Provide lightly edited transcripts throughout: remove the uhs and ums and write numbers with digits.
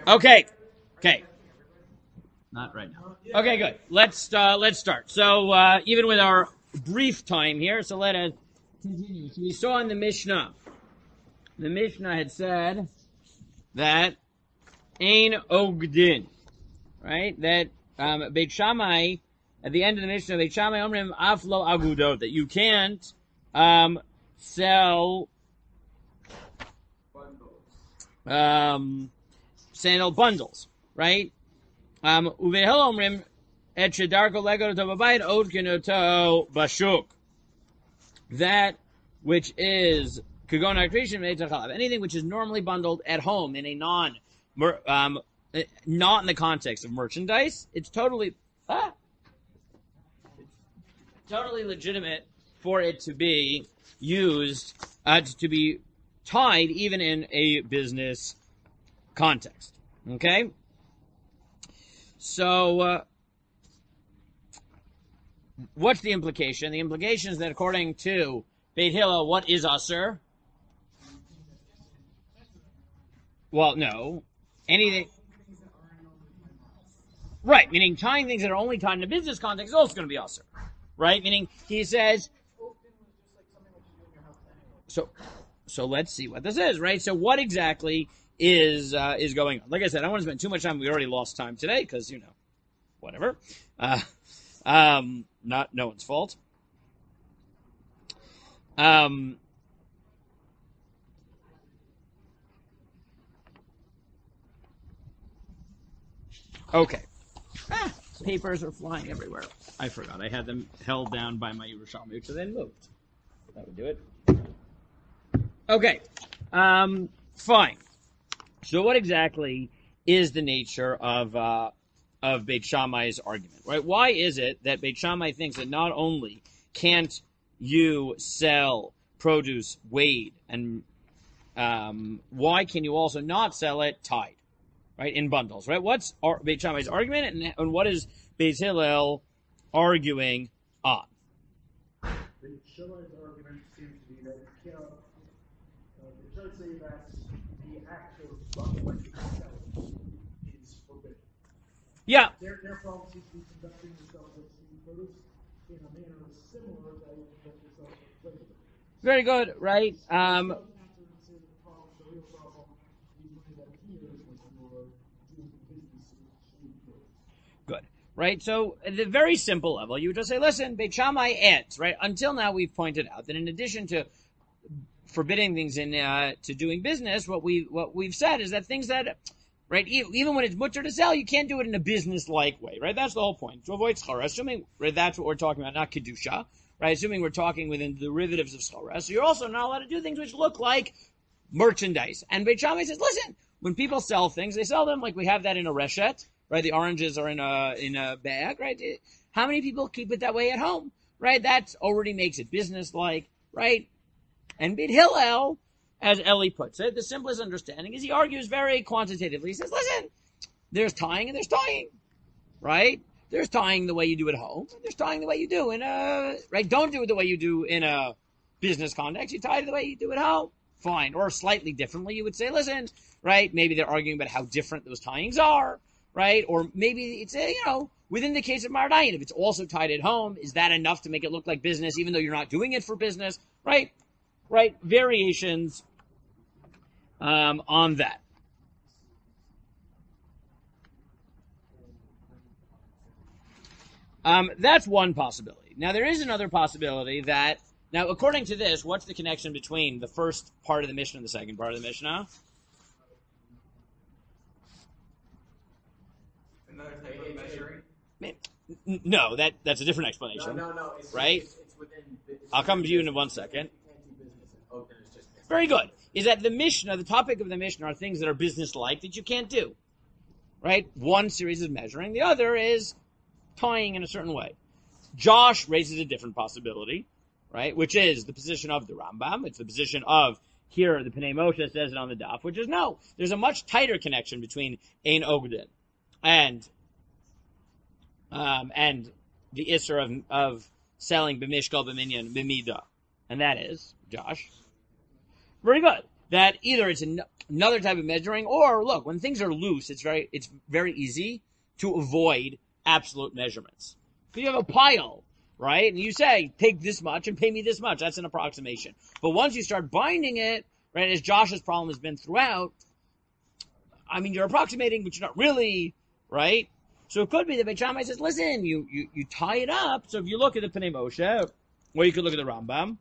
Okay. Not right now. Okay, good. Let's start. So even with our brief time here, so let us continue. So we saw in the Mishnah. The Mishnah had said that Ein Ogdin, right? That Beit Shammai, at the end of the Mishnah, Beit Shammai Omrim Aflo Agudot, that you can't sell sandal bundles, right? Uvehel Omrim Et Shedarko Lego Tobabayit Odkinoto Bashuk. That which is Kagon Akrishin Meitachalav, anything which is normally bundled at home in a not in the context of merchandise, it's totally legitimate for it to be used, to be tied even in a business context. Okay? So, what's the implication? The implication is that according to Beit Hillel, what is Asur? Well, no. Anything. Right, meaning tying things that are only tied in a business context is also going to be Asur. Right? Meaning, he says... So let's see what this is, right? So what exactly is going on? Like I said, I don't want to spend too much time. We already lost time today because, whatever. Not no one's fault. Okay. Papers are flying everywhere. I forgot. I had them held down by my Yerushalmi, so then moved. That would do it. Okay. Fine. So what exactly is the nature of Beit Shammai's argument, right? Why is it that Beit Shammai thinks that not only can't you sell produce weighed, and why can you also not sell it tied, right, in bundles, right? What's Beit Shammai's argument, and what is Beit Hillel arguing on? Beit Shammai's argument seems to be that you cannot, it does say that the act of bundling itself is forbidden. Yeah. Their problem seems to be conducting themselves as produce in a manner similar that would conduct yourself as flavor. Very good, right? Good, right? So at the very simple level, you would just say, listen, Beit Shammai adds, right? Until now, we've pointed out that in addition to forbidding things to doing business, what we've said is that things that, right, even when it's mutter to sell, you can't do it in a business-like way, right? That's the whole point. To avoid schara, assuming, right, that's what we're talking about, not kedusha, right? Assuming we're talking within the derivatives of schara. So you're also not allowed to do things which look like merchandise. And Beit Shammai says, listen, when people sell things, they sell them like we have that in a reshet, right? The oranges are in a bag, right? How many people keep it that way at home, right? That already makes it business-like, right? And Beit Hillel, as Eli puts it, the simplest understanding is he argues very quantitatively. He says, listen, there's tying and there's tying, right? There's tying the way you do at home, and there's tying the way you do in a, right? Don't do it the way you do in a business context. You tie it the way you do at home. Fine. Or slightly differently, you would say, listen, right? Maybe they're arguing about how different those tyings are, right? Or maybe it's, within the case of Mardayin, if it's also tied at home, is that enough to make it look like business, even though you're not doing it for business, right? Right? Variations on that. That's one possibility. Now, there is another possibility that, now, according to this, what's the connection between the first part of the Mishnah and the second part of the Mishnah? Another type of measuring? No, that's a different explanation. No. Right? It's within... I'll come to you in 1 second. Very good. Is that the Mishnah, the topic of the Mishnah are things that are business-like that you can't do. Right? One series is measuring. The other is tying in a certain way. Josh raises a different possibility, right? Which is the position of the Rambam. It's the position of, here, the Pnei Moshe says it on the daf, which is no. There's a much tighter connection between Ein Ogdin and the Isser of selling b'mishkal, b'minyan, b'midah. And that is, Josh. Very good. that either it's another type of measuring, or look, when things are loose, it's very easy to avoid absolute measurements. Because you have a pile, right? And you say, take this much and pay me this much. That's an approximation. But once you start binding it, right, as Josh's problem has been throughout, I mean, you're approximating, but you're not really, right? So it could be that Beit Shammai says, listen, you tie it up. So if you look at the Pnei Moshe, or you could look at the Rambam.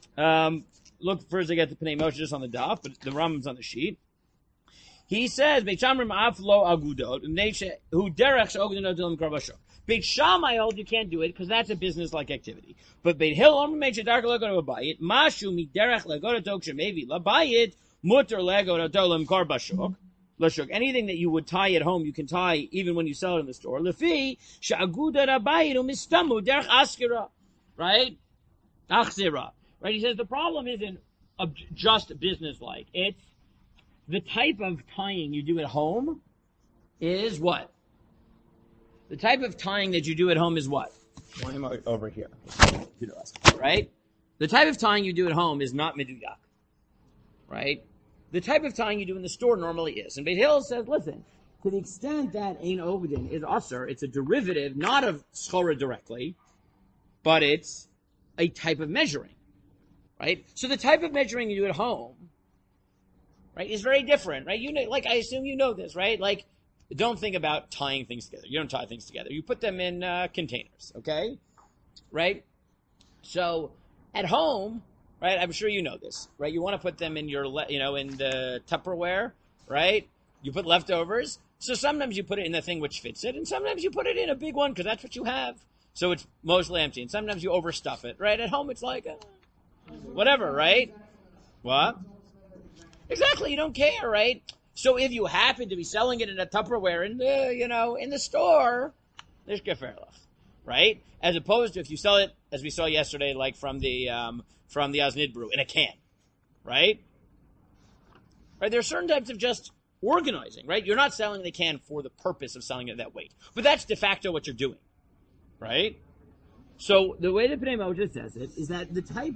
Look first, I get the Pnei Moshe just on the daf, but the Rambam's on the sheet. He says, Beit Shammai ma'af lo agudot, who derech she'ogdon odilum karbashok. Beit Shammai holds you can't do it because that's a business-like activity. But Beit Hillel made shedarka legoto abayit, mashu miderech legoto tok shemevi labayit, mutter legoto dolim karbashok. Anything that you would tie at home, you can tie even when you sell it in the store. Lefi she'agudat abayit umistamu derech askira. Right? Achzira. Right? He says the problem isn't just business-like. It's the type of tying you do at home is what? The type of tying that you do at home is what? Why am I over here? Right? The type of tying you do at home is not meduyak. Right? The type of tying you do in the store normally is. And Beit Hillel says, listen, to the extent that Ein Ogdin is usher, it's a derivative, not of schora directly, but it's a type of measuring. Right? So the type of measuring you do at home, right, is very different, right? You know, like, I assume you know this, right? Like, don't think about tying things together. You don't tie things together. You put them in containers, okay? Right? So, at home, right, I'm sure you know this, right? You want to put them in your, in the Tupperware, right? You put leftovers. So sometimes you put it in the thing which fits it, and sometimes you put it in a big one because that's what you have. So it's mostly empty. And sometimes you overstuff it, right? At home, it's like, whatever, right? What? Exactly, you don't care, right? So if you happen to be selling it in a Tupperware in the, in the store, there's geferlach, right? As opposed to if you sell it, as we saw yesterday, like from the Aznid brew, in a can, right? Right, there are certain types of just organizing, right? You're not selling the can for the purpose of selling it at that weight. But that's de facto what you're doing, right? So the way that Pnei Moshe says it is that the type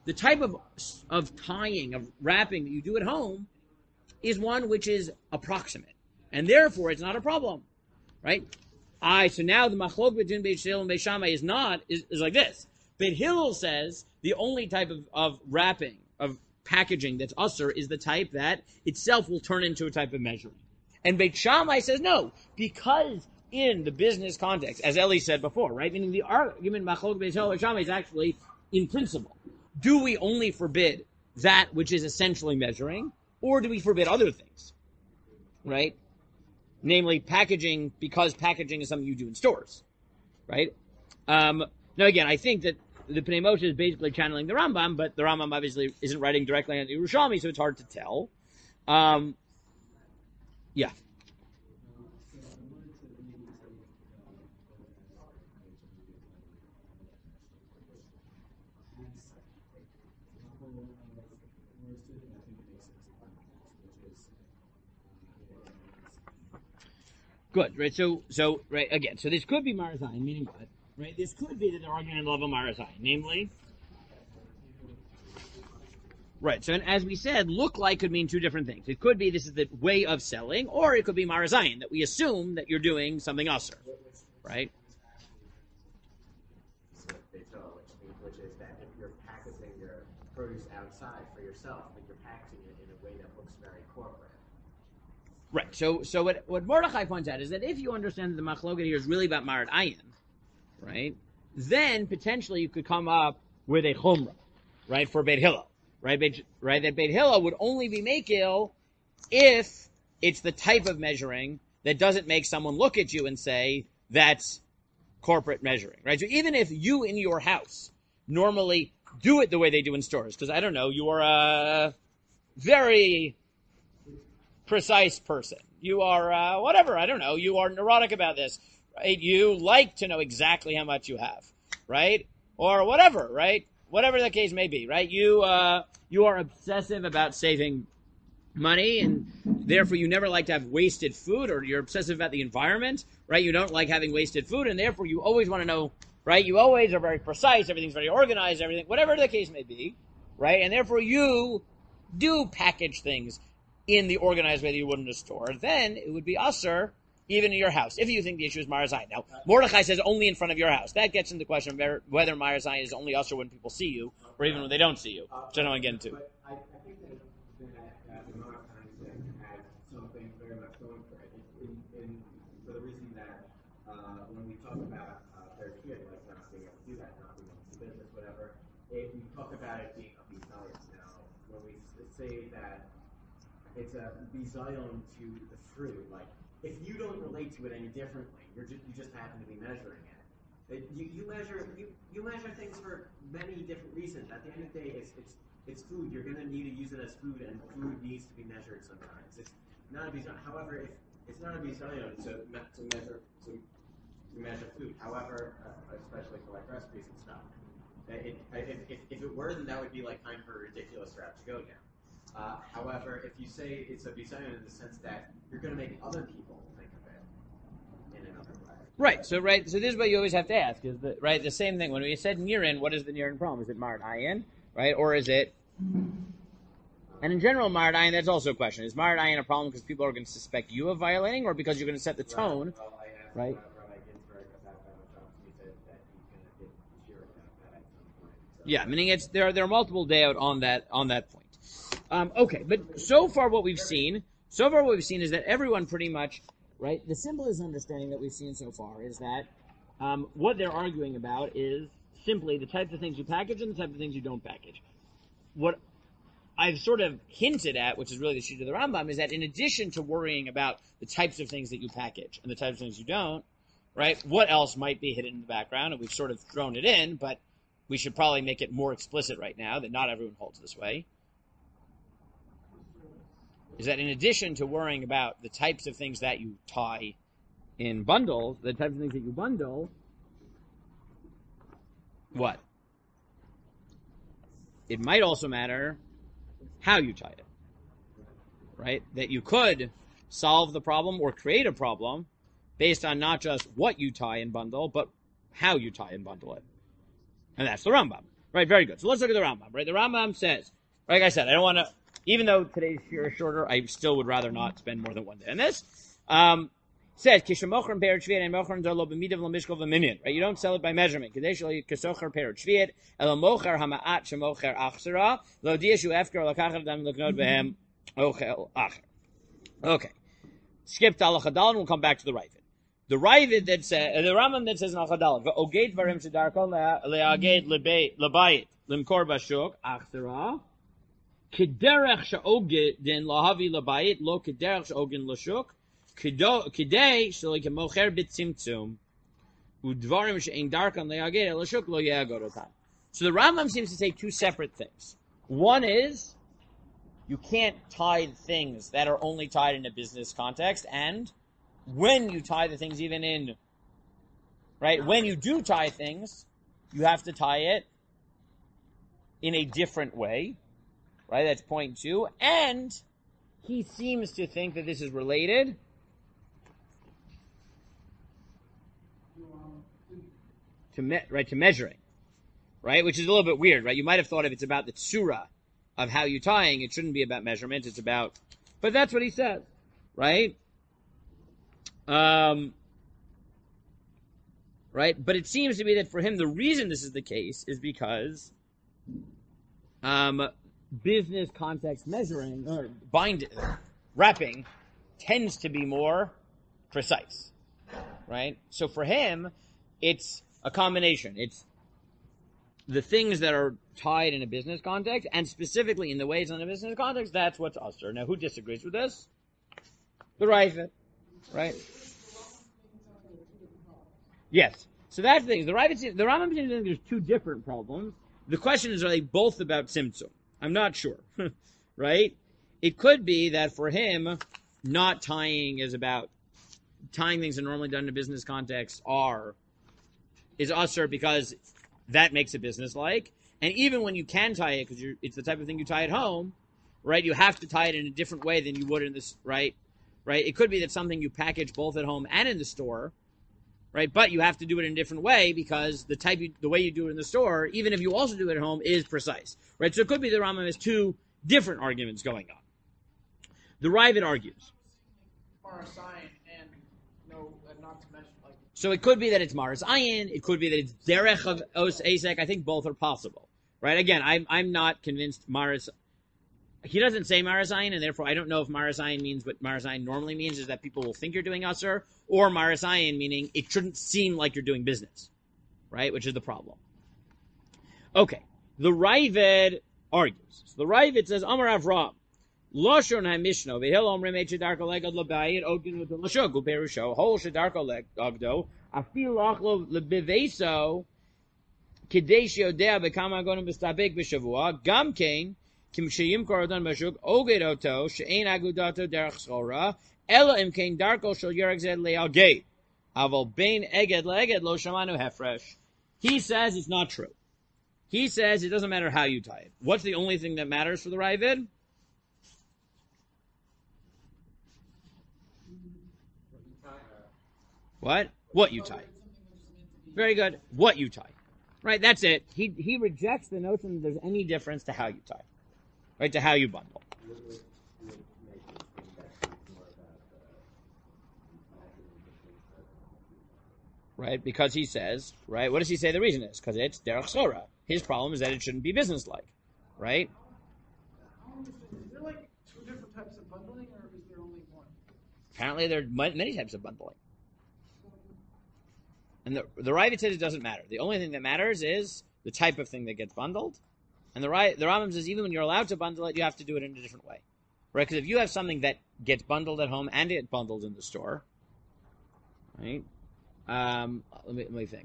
of tying, of wrapping that you do at home is one which is approximate. And therefore, it's not a problem. Right? So now the machlok between Beit Hillel and Beit Shammai is like this. Beit Hillel says the only type of wrapping, of packaging that's usher is the type that itself will turn into a type of measuring. And Beit Shammai says no, because in the business context, as Eli said before, right? Meaning the argument machlok Beit Hillel and Beit Shammai is actually in principle. Do we only forbid that which is essentially measuring, or do we forbid other things? Right? Namely, packaging, because packaging is something you do in stores. Right? Now, again, I think that the Pnei Moshe is basically channeling the Rambam, but the Rambam obviously isn't writing directly on the Yerushalmi, so it's hard to tell. Yeah. Good, right? So right again. So this could be Marazayin, meaning what? Right? This could be that they're arguing in the level of Marazayin, namely, right? So, and as we said, look like could mean two different things. It could be this is the way of selling, or it could be Marazayin, that we assume that you're doing something usher, right? Which is that if you're packaging your produce outside for yourself, but you're packaging it in a way that looks very corporate. Right. So what Mordechai points out is that if you understand that the machloket here is really about Marat Ayin, right, then potentially you could come up with a chumrah, right, for Beit Hillel, right, that Beit Hillel would only be makil if it's the type of measuring that doesn't make someone look at you and say that's corporate measuring, right? So even if you in your house normally do it the way they do in stores, because I don't know, you are a very precise person. You are, whatever, I don't know, you are neurotic about this, right? You like to know exactly how much you have, right? Or whatever, right? Whatever the case may be, right? You are obsessive about saving money, and therefore you never like to have wasted food, or you're obsessive about the environment, right? You don't like having wasted food, and therefore you always want to know, right? You always are very precise, everything's very organized, everything, whatever the case may be, right? And therefore you do package things in the organized way that you would in a store, then it would be usher even in your house, if you think the issue is Marazayin. Now, Mordechai says only in front of your house. That gets into the question of whether Marazayin is only usher when people see you, or even when they don't see you, which I don't want to get into. But I think that the Marazayin has something very much going for it, for the reason that when we talk about their kid, like not being able to do that, not being able to do business, whatever, we talk about it being a bizayon. Now, when we say that it's a bizayon to the fruit, like, if you don't relate to it any differently, you just happen to be measuring it. You measure things for many different reasons. At the end of the day, it's food. You're going to need to use it as food, and food needs to be measured sometimes. It's not a bizayon. However, if it's not a bizayon to measure food. However, especially for like recipes and stuff, if it were, then that would be like kind of a ridiculous route to go down. However, if you say it's a bizayon in the sense that you're going to make other people think of it in another way. Right. So this is what you always have to ask, is that, right, the same thing. When we said Nirin, what is the Nirin problem? Is it Marat Ayin, right? Or is it, and in general, Marat Ayin, that's also a question. Is Marat Ayin a problem because people are going to suspect you of violating, or because you're going to set the tone, Well, I asked right? Rabbi Ginsburg about that, he said that he's going to get sure about that at some point. So. Yeah, meaning there are multiple day out on that point. Okay, but so far what we've seen is that everyone pretty much, right, the simplest understanding that we've seen so far is that what they're arguing about is simply the types of things you package and the types of things you don't package. What I've sort of hinted at, which is really the sheet of the Rambam, is that in addition to worrying about the types of things that you package and the types of things you don't, right, what else might be hidden in the background? And we've sort of thrown it in, but we should probably make it more explicit right now that not everyone holds this way. Is that in addition to worrying about the types of things that you tie in bundles, the types of things that you bundle, what? It might also matter how you tie it, right? That you could solve the problem or create a problem based on not just what you tie and bundle, but how you tie and bundle it. And that's the Rambam, right? Very good. So let's look at the Rambam, right? The Rambam says, like I said, I don't want to, even though today's year is shorter, I still would rather not spend more than one day on this. Says, right? You don't sell it by measurement. Okay. Skip to Al Chadal and we'll come back to the Ravid. The Ravid that says, the Rambam that says in Al Chadal, Oged varim shedarkon leaged lebayit limkor bashuk achsera. Kederech she'ogin lahavi labayit lo kederech she'ogin lashuk kidei sh'lekemocher b'tzimtzum udvarim she'en darkan le'aged lashuk lo ye'agodotan. So the Rambam seems to say two separate things. One is you can't tie things that are only tied in a business context, and when you tie the things even in, right, when you do tie things, you have to tie it in a different way. Right, that's point 2. And he seems to think that this is related to measuring, right? Which is a little bit weird, right? You might have thought if it's about the tsura of how you're tying, it shouldn't be about measurement. It's about, but that's what he says, right? Right, but it seems to be that for him, the reason this is the case is because, business context measuring or wrapping tends to be more precise, right? So for him, it's a combination. It's the things that are tied in a business context, and specifically in the ways in a business context, that's what's usher. Now, who disagrees with this? The Ravid, right? Yes. So that's the thing. The Rambam seems to think there's two different problems. The question is, are they both about tzimtzum? I'm not sure, right? It could be that for him, not tying is about tying things that are normally done in a business context is usher because that makes it business-like. And even when you can tie it, because it's the type of thing you tie at home, right? You have to tie it in a different way than you would in this, right? Right? It could be that something you package both at home and in the store, right? But you have to do it in a different way because the way you do it in the store, even if you also do it at home, is precise, right? So it could be the Rambam has two different arguments going on. The Ravid argues. Or a sign and not to mention like. So it could be that it's Maris Ayin, it could be that it's Derech of Os Asek. I think both are possible. Right? Again, I'm not convinced Maris. He doesn't say Maris Ayin, and therefore I don't know if Maris Ayin means what Maris Ayin normally means, is that people will think you're doing Usr, or Maris Ayin meaning it shouldn't seem like you're doing business. Right? Which is the problem. Okay. The Ravid argues. So the Ravid says, Amar Avram, Loshon HaMishno, V'hil Omrim Echedarko Legad L'bayit, Ogdin U'ton L'shogu Perusho, Hol Shedarko Legdo, Afil Achlo L'Beveso, Kadesh Yodea Bekama Agonim B'stabek B'shavua, Gam Kain, Kim Sheyim Korodon B'shuk, Oged Oto, She'ein Agudato Derech Schora, Ela Im Kain Darko Shal Yerek Zed Le'al Gate, Aval Bein Eged Le'eged Lo Shamanu Hefresh. He says it's not true. He says it doesn't matter how you tie it. What's the only thing that matters for the Ravid? What? What you tie. Very good. What you tie. Right, that's it. He rejects the notion that there's any difference to how you tie. Right, to how you bundle. Right, because he says, right, what does he say the reason is? Because it's derech sora. His problem is that it shouldn't be business-like. Right? Is there like two different types of bundling, or is there only one? Apparently there are many types of bundling. And the Ravid says it doesn't matter. The only thing that matters is the type of thing that gets bundled. And the Rambam says even when you're allowed to bundle it, you have to do it in a different way. Right? Because if you have something that gets bundled at home and it bundled in the store, right? Let me think.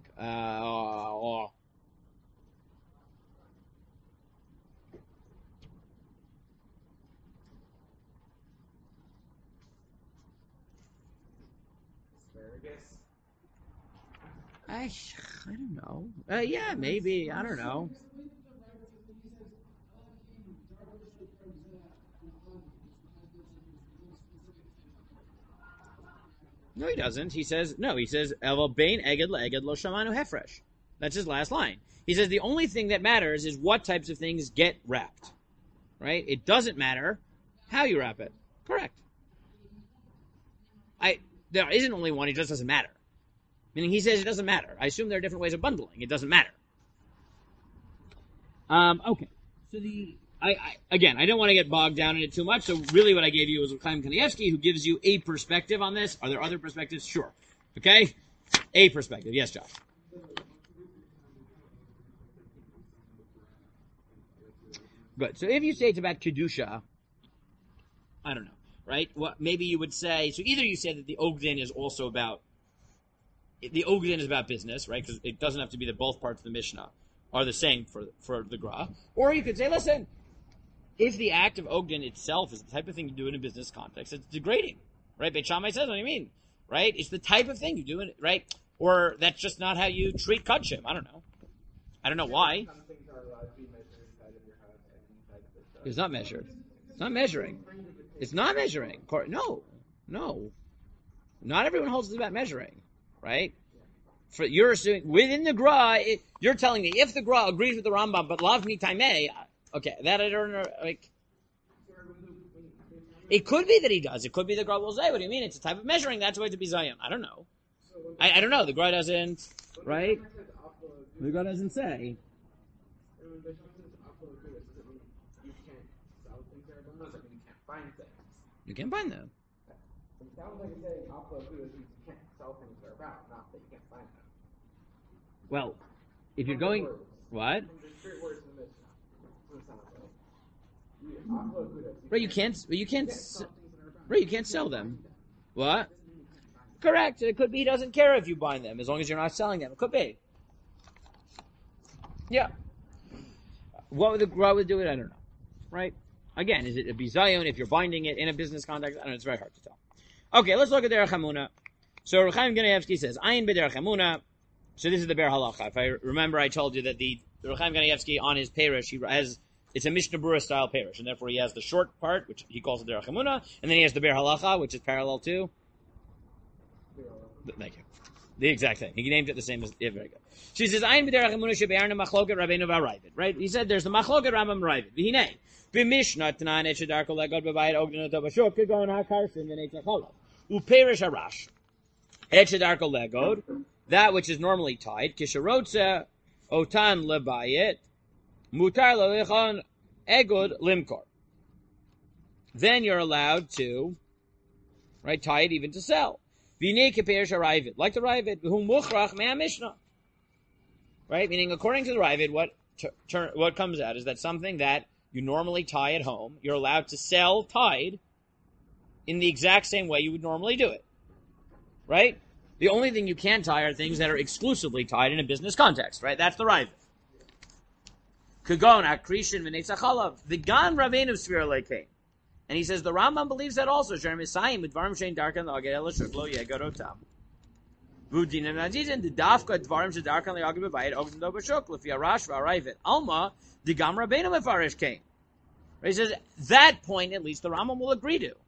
I don't know. Yeah, maybe. I don't know. No, he doesn't. He says, Evel Bain Eged LeEged Lo Shamanu Hefresh. That's his last line. He says the only thing that matters is what types of things get wrapped. Right? It doesn't matter how you wrap it. Correct. There isn't only one, it just doesn't matter. Meaning he says it doesn't matter. I assume there are different ways of bundling. It doesn't matter. Okay. So I don't want to get bogged down in it too much. So really what I gave you was Chaim Kanievsky, who gives you a perspective on this. Are there other perspectives? Sure. Okay? A perspective. Yes, Josh. Good. So if you say it's about Kedusha, I don't know. Right? What maybe you would say, so either you say that the Ogdin is also about business, right? Because it doesn't have to be that both parts of the Mishnah are the same for the Gra. Or you could say, listen, if the act of Ogdin itself is the type of thing you do in a business context, it's degrading, right? Beit Shammai says, what do you mean? Right? It's the type of thing you do, right? Or that's just not how you treat Kudshim. I don't know. I don't know why. It's not measured. It's not measuring. It's not measuring. No. Not everyone holds it's about measuring. Right? You're assuming within the Gra, you're telling me if the Gra agrees with the Rambam, but lav mi taimei, okay, that I don't know. Like, it could be that he does. It could be the Gra will say, "What do you mean? It's a type of measuring. That's why it's a bizayon." I don't know. I don't know. The Gra doesn't, right? The Gra doesn't say. You can't find them. It sounds like you're saying you can't sell things that are about, not that you can't find them. Well, if you're going, what? Right, you can't sell them. What? Correct. It could be he doesn't care if you buy them, as long as you're not selling them. It could be. Yeah. What would do it? I don't know. Right? Again, is it a bizayon if you're binding it in a business context? I don't know. It's very hard to tell. Okay, let's look at Derech Hamuna. So Chaim Kanievsky says, Ayin b'derech Hamuna. So this is the Ber Halacha. If I remember, I told you that the Chaim Kanievsky on his parish, it's a Mishnah Berurah style parish, and therefore he has the short part, which he calls the Derech Hamuna, and then he has the Ber Halacha, which is parallel to. Thank you. The exact thing. He named it the same as, yeah, very good. She says, Ayin b'derech emunah shebe'arna machloket Rabbeinu v'Aravid. Right? He said there's the machloket Rambam Ravid. V'hinei. B'mishnah tanan et shedarko legod b'bayit ogden oto b'shuk kegon ha'karsin v'neit zacholav. U'perish harash. Et shedarko legod. That which is normally tied. Kisharotze otan lebayit. Mutar lelichon egod limkor. Then you're allowed to, right, tie it even to sell. Like the Ravid, whom muchrach mea mishnah. Right? Meaning, according to the Ravid, what comes out is that something that you normally tie at home, you're allowed to sell tied in the exact same way you would normally do it. Right? The only thing you can't tie are things that are exclusively tied in a business context. Right? That's the Ravid. Kagon, akrishin v'netzachalav. The Gan Raveinu Sfira came. And he says the Rambam believes that also. Shem Yisayim with Dvarim Shein Darkan L'Aged Ela Shuklo Yegarotam. V'Udinam Nadizin the Dafka Dvarim Shein Darkan L'Aged B'Bayit Ogden Do B'Shuk L'Fi Arash V'Arayvet Alma the Gam Rabbeinu Mefarish came. He says that point at least the Rambam will agree to.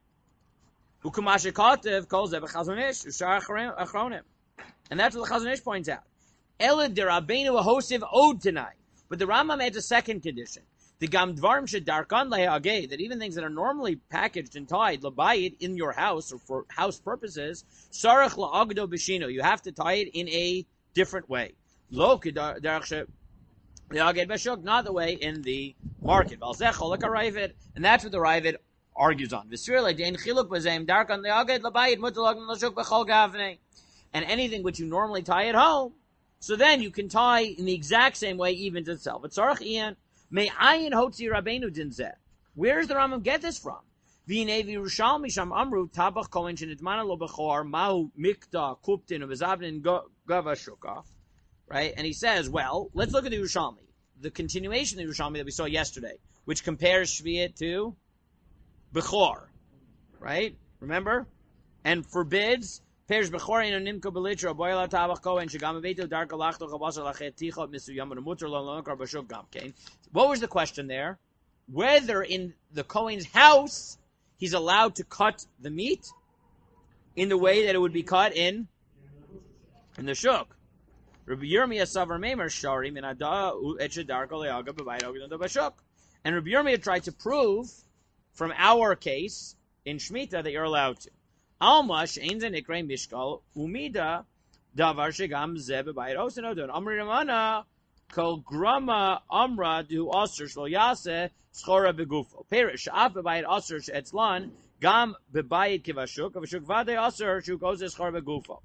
U'Kumash Kotev calls Zeh B'Chazon Ish Ushar Achronim, and that's what the Chazon Ish points out. Elad the Rabbeinu Ahosiv Ode tonight, but the Rambam adds a second condition. The gam dvarim shedarkan le'ageh, that even things that are normally packaged and tied labayit in your house or for house purposes, sarach la'agdo b'shino, you have to tie it in a different way. Lo kedarach le'aged b'shuk, not the way in the market. Valzech like a Ravid, and that's what the Ravid argues on. V'sir le'dein chiluk b'zeim darkan le'aged labayit mutalagn l'shuk b'chol gavnei, and anything which you normally tie at home, so then you can tie in the exact same way even to itself. But sarach iyan. May ayin hotzi Rabbeinu dinzeh. Where does the Rambam get this from? V'nei v'Yerushalmi sham amru tabach kohen shenitmana lo bechor mahu mikta kuptin u'v'zavnin gava shuka. Right? And he says, well, let's look at the Yerushalmi. The continuation of the Yerushalmi that we saw yesterday, which compares Shvi'it to Bechor. Right? Remember? And forbids Perish Bechor eno nimko belitra boyla tabach kohen shegam aveito darka lachto chabasar lachet tichot misu yamon muter lo lonokar b'shuk gamkein. What was the question there? Whether in the Kohen's house he's allowed to cut the meat in the way that it would be cut in the shuk. Rabbi Yirmiyah savar meimer shari min ada etchedarko leaga b'bayit ogden do b'shuk. And Rabbi Yirmiyah tried to prove from our case in Shemitah that you're allowed to. Alma she'ein ze nikrei mishkal umida davar shegam ze b'bayit osen odon amri ramana kol grama amra du aser shlo yaseh schora begufo perish af b'bayit aser she'etzlan gam b'bayit kivashuk avashuk vadei aser shu goes schora begufo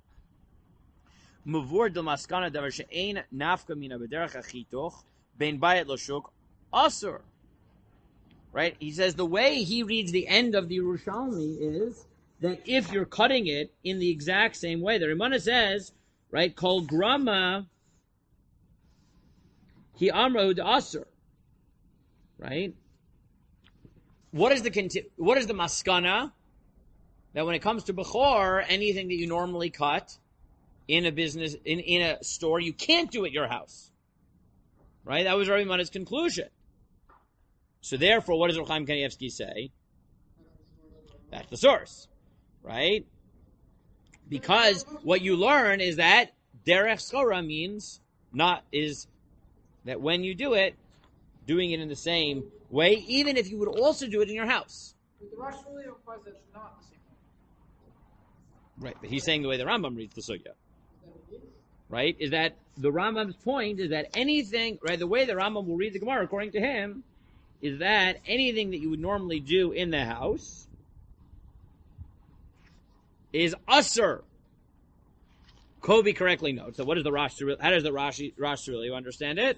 mavur del maskana davar she'ein nafka mina b'derech achitoch ben bayit loshuk aser. Right? He says the way he reads the end of the Yerushalmi is that if you're cutting it in the exact same way, the Rimana says, right, kol grama hi amrod aser, right? What is the maskana? That when it comes to Bechor, anything that you normally cut in a business, in a store, you can't do at your house. Right? That was Rabbi Mana's conclusion. So therefore, what does Reb Chaim Kanievsky say? That's the source. Right? Because what you learn is that derech schora means that when you do it, doing it in the same way, even if you would also do it in your house. But the Rosh really implies that it's not the same way. Right, but he's saying the way the Rambam reads the sugya. Right? Is that the Rambam's point is that anything, right, the way the Rambam will read the Gemara, according to him, is that anything that you would normally do in the house is usher. Kobe correctly notes. So what is the Rashi? How does the Rashi really understand it?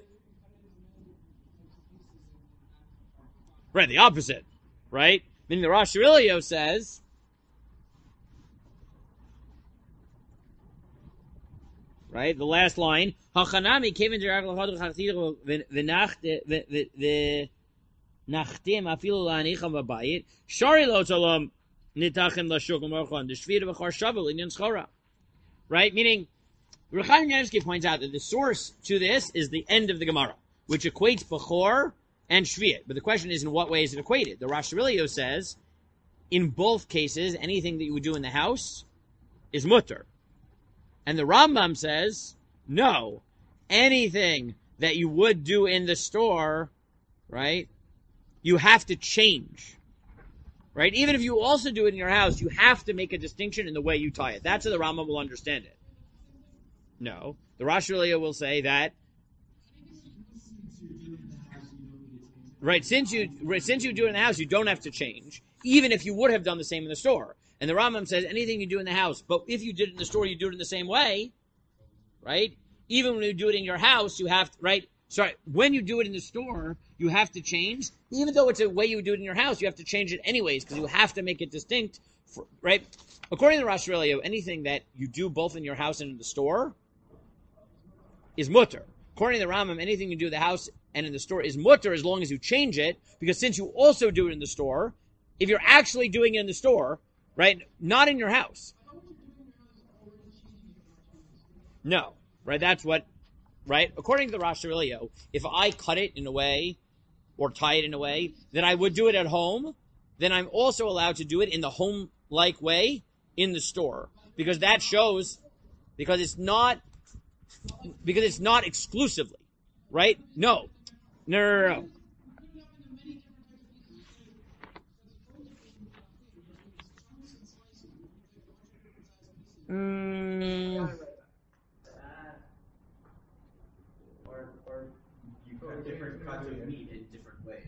Right, the opposite. Right? Meaning the Rashi Rilio says, right, the last line, Hachanami kevin nachtim afilu la'anicham b'bayit shari lo tzolom nitachin l'shuk u'morchon the shvira v'chor shavu l'inyan schora. Right? Meaning, Reb Chaim Kanievsky points out that the source to this is the end of the Gemara, which equates Bechor and Shvi'it. But the question is, in what way is it equated? The Rosh Rilio says, in both cases, anything that you would do in the house is mutter. And the Rambam says, no, anything that you would do in the store, right, you have to change. Right? Even if you also do it in your house, you have to make a distinction in the way you tie it. That's how the Rambam will understand it. No. The Rosh Hashanah will say that, right, since you do it in the house, you don't have to change, even if you would have done the same in the store. And the Rambam says anything you do in the house, but if you did it in the store, you do it in the same way, right? Even when you do it in your house, you have to, right? Sorry, when you do it in the store, you have to change. Even though it's a way you would do it in your house, you have to change it anyways, because you have to make it distinct, right? According to Rosh Hashanah, anything that you do both in your house and in the store is mutter. According to the Rambam, anything you do in the house and in the store is mutter as long as you change it, because since you also do it in the store, if you're actually doing it in the store, right, not in your house. No, right, that's what, right? According to the Rosh Hashanah, if I cut it in a way or tie it in a way that I would do it at home, then I'm also allowed to do it in the home-like way in the store. Because that shows, because it's not exclusively, right? No. Or you cut different cuts of meat in different ways.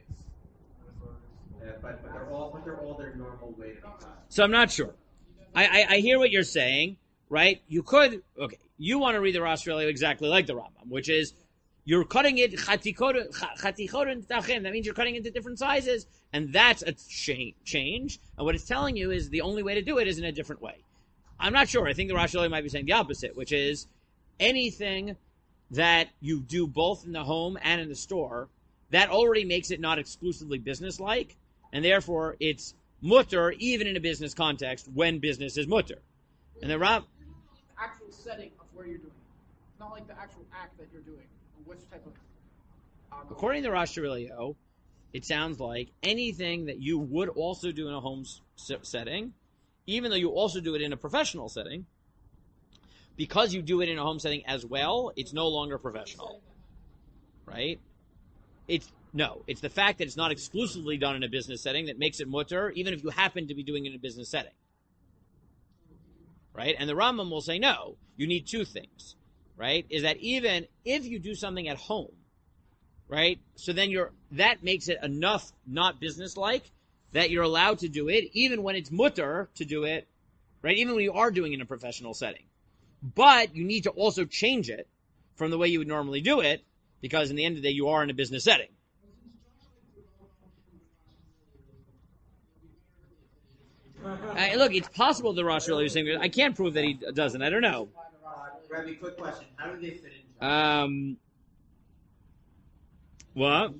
But they're all their normal way to be cut. So I'm not sure. I hear what you're saying, right? You could, okay, you want to read the Rosh Hashanah exactly like the Rambam, which is you're cutting it chatikot tachim. That means you're cutting into different sizes, and that's a change. And what it's telling you is the only way to do it is in a different way. I'm not sure. I think the Rosh Hashanah might be saying the opposite, which is anything that you do both in the home and in the store, that already makes it not exclusively business-like, and therefore it's mutter even in a business context when business is mutter. And the actual setting of where you're doing it, not like the actual act that you're doing. Which type of? According to Rosh Hashanah, it sounds like anything that you would also do in a home setting, even though you also do it in a professional setting, because you do it in a home setting as well, it's no longer professional, right? It's the fact that it's not exclusively done in a business setting that makes it mutter, even if you happen to be doing it in a business setting, right? And the Rambam will say, no, you need two things, right? Is that even if you do something at home, right? So then that makes it enough not business-like that you're allowed to do it, even when it's mutter to do it, right? Even when you are doing it in a professional setting. But you need to also change it from the way you would normally do it, because in the end of the day, you are in a business setting. Look, it's possible the Rosh Hashanah is saying, I can't prove that he doesn't. I don't know. Rabbi, quick question. How do they fit in? What?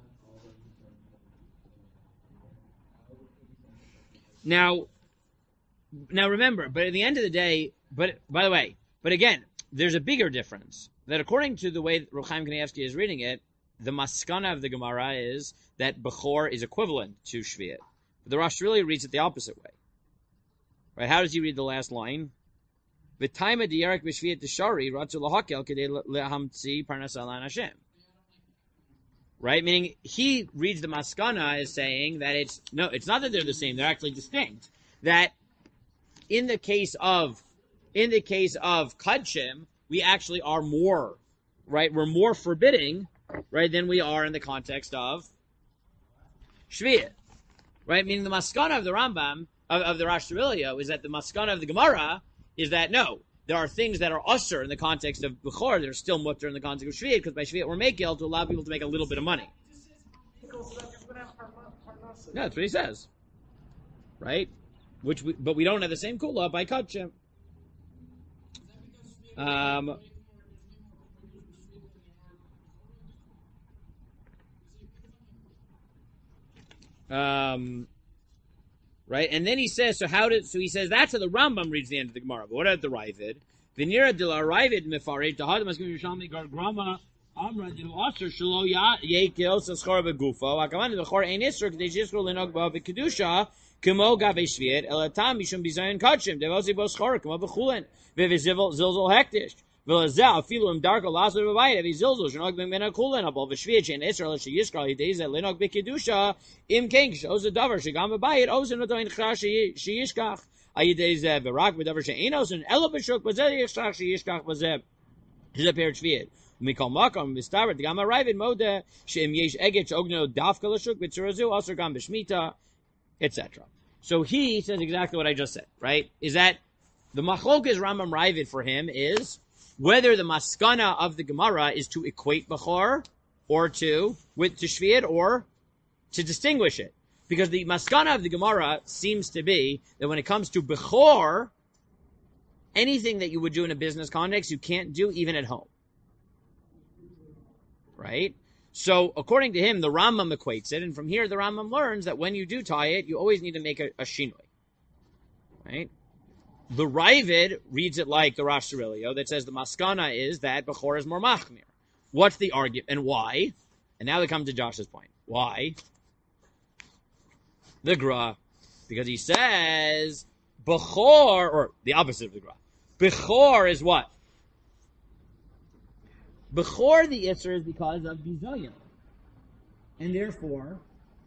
Now remember, but at the end of the day, but again, there's a bigger difference. That according to the way Reb Chaim Kanievsky is reading it, the maskana of the Gemara is that Bechor is equivalent to Shvi'at. But the Rosh really reads it the opposite way. Right? How does he read the last line? V'taima diyarik b'Shvi'at d'shari ratzu lahakel kedei lehamtzi parnasa lan Hashem. Right? Meaning he reads the maskana as saying that it's not that they're the same, they're actually distinct. That in the case of Kudshim, we actually are more, right? We're more forbidding, right, than we are in the context of Shvi'at. Right? Meaning the maskana of the Rambam, of the Rosh Hashanah, is that the maskana of the Gemara is that no, there are things that are usher in the context of Bechor that are still mutter in the context of Shvi'at, because by Shvi'at we're makil to allow people to make a little bit of money. No, that's what he says. Right? But we don't have the same kula by Kudshim. Right, and then he says, so he says that's how the Rambam reads the end of the Gemara. But what about the Ravid? V'nira de la Ravid mefaret tahad maskim yishalmi gar grama amra de aser shelo yekel saschar begufo. Hakaman bechor ein isur k'dei shishkol lenog ba b'kedusha Kimo gave shviet elatam mishum bizayin kachim devosi boschor kimo bechulin vevizivol zilzol hektish velazal filum darko laser bebayit evi zilzol shenog b'mena kulin abol v'shviet shein Israel sheyishkal yideize lenog b'kedusha im king shows a davar shegam bebayit ozen odoin chra sheyishkach ayideize v'rak b'davar shein ozen elo b'shuk b'zeh yishkach sheyishkach b'zeh zepir shviet. Mikol makom mistaret gam arrived mode sheim yesh eget ogno dafka l'shuk b'tzurazu aser gam b'shmita, etc. So he says exactly what I just said, right? Is that the machlokas Rambam Ravid for him is whether the maskana of the Gemara is to equate Bechor or to Shvi'it or to distinguish it. Because the maskana of the Gemara seems to be that when it comes to Bechor, anything that you would do in a business context, you can't do even at home. Right? So, according to him, the Rambam equates it, and from here the Rambam learns that when you do tie it, you always need to make a shinoi. Right? The Ravid reads it like the Rosh Hashanah that says the maskana is that Bechor is more machmir. What's the argument, and why? And now they come to Josh's point. Why? The Gra. Because he says Bechor, or the opposite of the Gra. Bechor is what? Bechor the Isser is because of Bizayon. And therefore,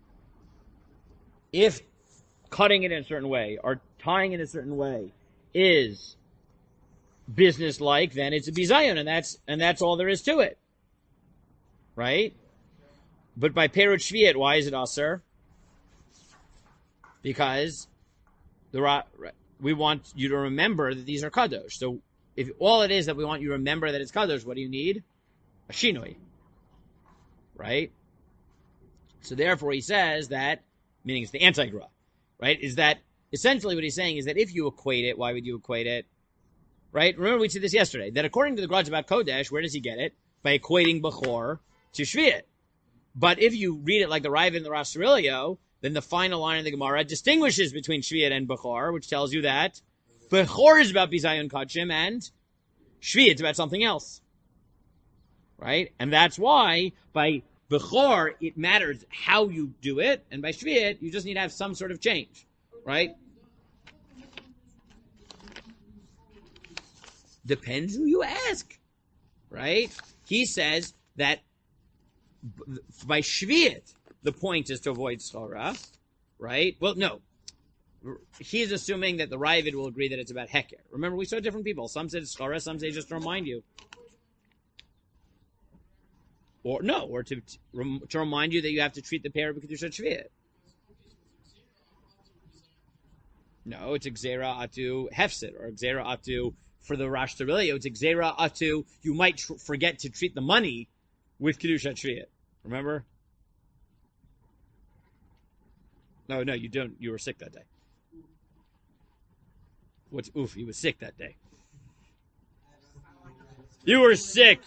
if cutting it in a certain way or tying it in a certain way is business-like, then it's a Bizayon, and that's all there is to it. Right? But by Perut Shvi'it, why is it Aser? Because we want you to remember that these are Kadosh. So if all it is that we want you to remember that it's Kadosh, what do you need? A Shinoi. Right? So therefore he says that, meaning it's the anti-Gra, right? Is that essentially what he's saying is that if you equate it, why would you equate it? Right? Remember we said this yesterday, that according to the Grudge about Kodesh, where does he get it? By equating Bechor to Shvi'it. But if you read it like the Rav and the Rosh Hashanah, then the final line of the Gemara distinguishes between Shvi'it and Bechor, which tells you that Bechor is about Bizayon Kachim and Shvi'it is about something else. Right? And that's why by Bechor, it matters how you do it, and by Shvi'it, you just need to have some sort of change. Right? Depends who you ask. Right? He says that by Shvi'it, the point is to avoid Schora. Right? Well, no. He's assuming that the Ravid will agree that it's about Heker. Remember, we saw different people. Some said it's Schora, some say just to remind you. Or no, or to remind you that you have to treat the pair of Kedushat Shvi'it. No, it's Gzera Atu Hefset, or Gzera Atu for the Rosh Hashanah. It's Gzera Atu, you might forget to treat the money with Kedushat Shvi'it. Remember? No, you don't. You were sick that day. What's oof? He was sick that day. You were sick.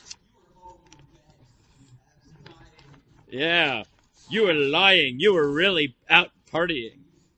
Yeah, you were lying. You were really out partying.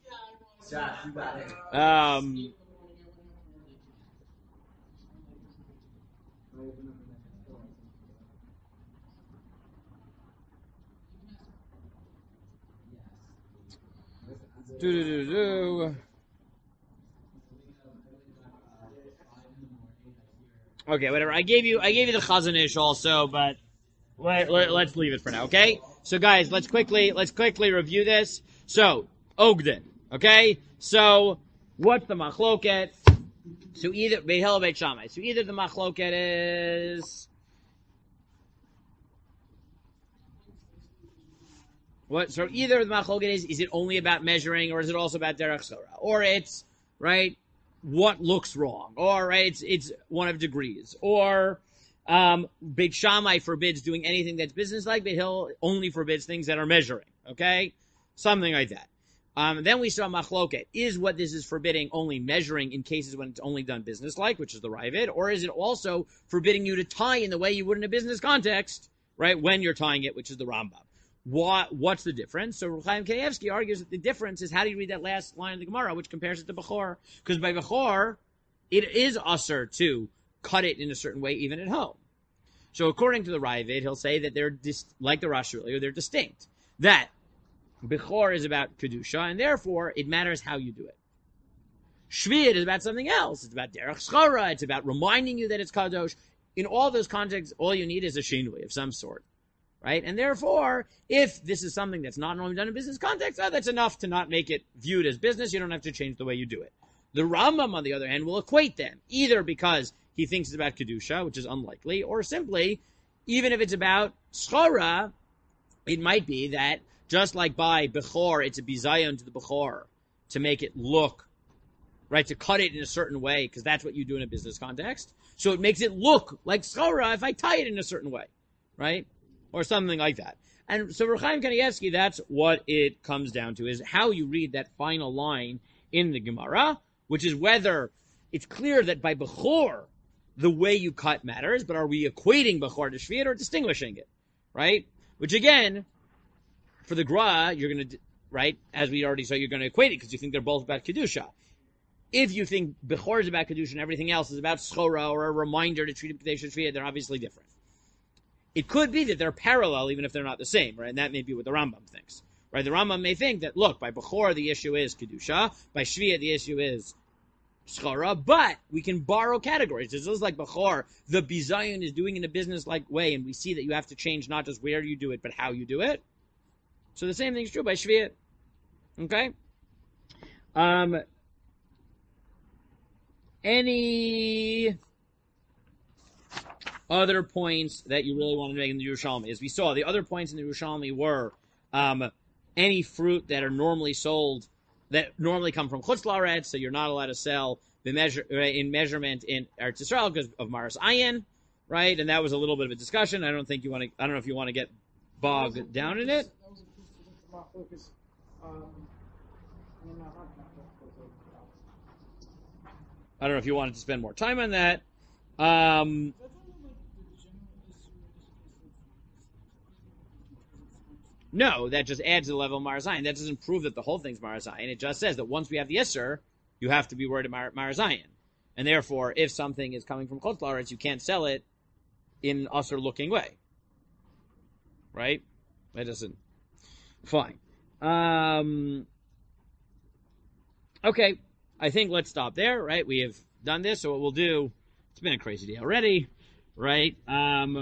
Okay, whatever. I gave you the Chazon Ish also, but let's leave it for now, okay? So guys, let's quickly review this. So, Ogden, okay? So, what's the machloket? So either Beit Hillel, Beit Shammai. So either the machloket is what? So either the machloket is it only about measuring, or is it also about derech sorah? Or it's right what looks wrong, or right, it's one of degrees, or Beit Shammai forbids doing anything that's business-like. Beit Hillel only forbids things that are measuring. Okay, something like that. Then we saw machloket. Is what this is forbidding only measuring in cases when it's only done business-like, which is the Ravid, or is it also forbidding you to tie in the way you would in a business context, right, when you're tying it, which is the Rambam? What's the difference? So Chaim Kanievsky argues that the difference is how do you read that last line of the Gemara, which compares it to Bechor? Because by Bechor, it is usher to cut it in a certain way, even at home. So according to the Ravid, he'll say that they're like the Rosh Hashanah, they're distinct. That Bechor is about Kedusha, and therefore it matters how you do it. Shvi'it is about something else. It's about Derech Schara. It's about reminding you that it's Kadosh. In all those contexts, all you need is a shinui of some sort, right? And therefore, if this is something that's not normally done in business context, that's enough to not make it viewed as business. You don't have to change the way you do it. The Rambam, on the other hand, will equate them, either because he thinks it's about Kedusha, which is unlikely, or simply, even if it's about Schara, it might be that just like by Bechor, it's a bizayon to the Bechor to make it look, right, to cut it in a certain way, because that's what you do in a business context. So it makes it look like Schara if I tie it in a certain way, right? Or something like that. And so for Chaim Kanievsky, that's what it comes down to, is how you read that final line in the Gemara, which is whether it's clear that by Bechor, the way you cut matters, but are we equating Bechor to Shvi'it or distinguishing it, right? Which again, for the Gra, you're going to, right, as we already saw, you're going to equate it because you think they're both about Kedusha. If you think Bechor is about Kedusha and everything else is about Schora or a reminder to treat it Kedusha Shvi'it, they're obviously different. It could be that they're parallel even if they're not the same, right? And that may be what the Rambam thinks, right? The Rambam may think that, look, by Bechor the issue is Kedusha, by Shvi'it the issue is Schora, but we can borrow categories. It's just like Bechor, the Bizayon is doing in a business-like way, and we see that you have to change not just where you do it, but how you do it. So the same thing is true by Shvi'it. Okay? Any other points that you really want to make in the Yerushalmi? As we saw, the other points in the Yerushalmi were any fruit that are normally sold, that normally come from Chutz La'aretz, so you're not allowed to sell in measurement in Eretz Yisrael because of Maras Ayin, right? And that was a little bit of a discussion. I don't know if you want to get bogged down in it. That was a piece of my focus. I don't know if you wanted to spend more time on that. No, that just adds to the level of Maras Ayin. That doesn't prove that the whole thing's Maras Ayin. It just says that once we have the Yisr, you have to be worried about Maras Ayin. And therefore, if something is coming from Chutz La'aretz, you can't sell it in an Usr-looking way. Right? That doesn't... Fine. Okay, I think let's stop there, right? We have done this, so what we'll do... It's been a crazy day already, right?